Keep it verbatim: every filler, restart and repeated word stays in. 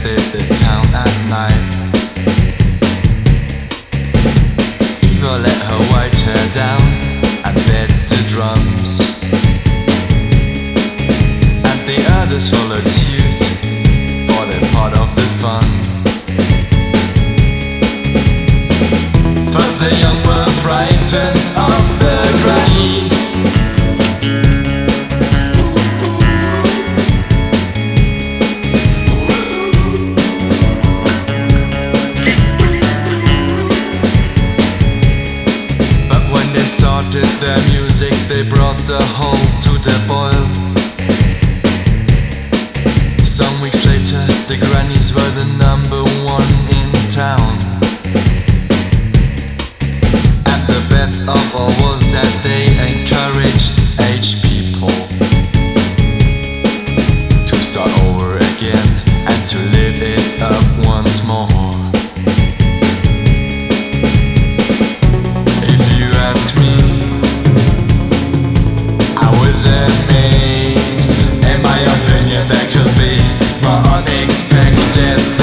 infected the town at night. Eva let her white hair down and led the drums, and the others followed suit for their part of the fun. First the young were frightened of the grannies, started their music, they brought the whole to the boil. Some weeks later, the grannies were the number one in town. And the best of all was that they encouraged aged people to start over again and to live it up once more. Amazed, in my opinion, that could be more unexpected.